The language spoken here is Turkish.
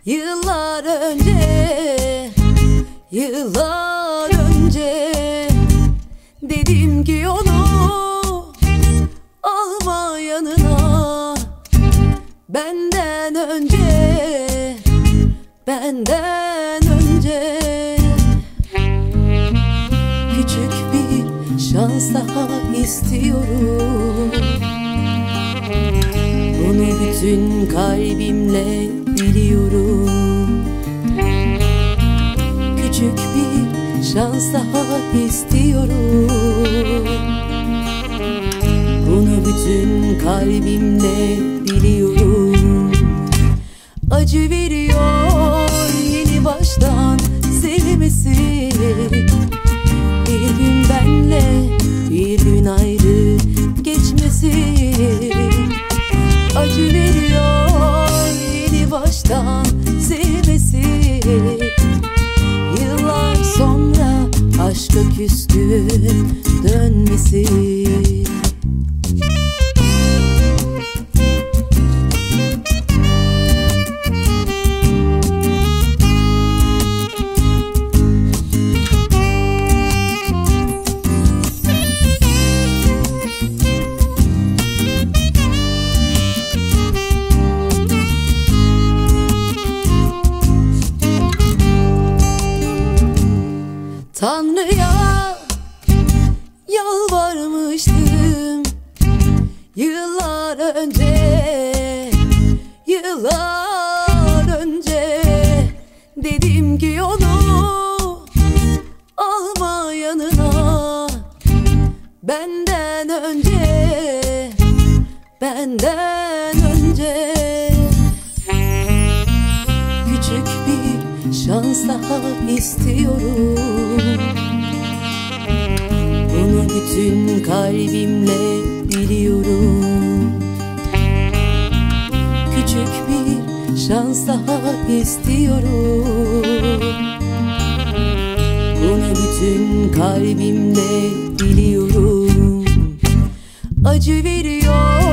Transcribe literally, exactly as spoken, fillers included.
Yıllar önce, yıllar önce dedim ki onu alma yanına. Benden önce, benden önce. Küçük bir şans daha istiyorum. Bunu bütün kalbimle biliyorum. Küçük bir şans daha istiyorum. Bunu bütün kalbimle biliyorum. Acı veriyor yeni baştan sevmesi. Bir gün benle bir gün ayrı geçmesi. Acı veriyor yeni baştan sevmesi. Yıllar sonra aşka küskün dönmesi. Tanrı'ya yalvarmıştım yıllar önce, yıllar önce. Dedim ki onu alma yanına. Benden önce, benden önce. Küçük bir şans daha istiyorum. Bunu bütün kalbimle biliyorum. Küçük bir şans daha istiyorum. Bunu bütün kalbimle biliyorum. Acı veriyor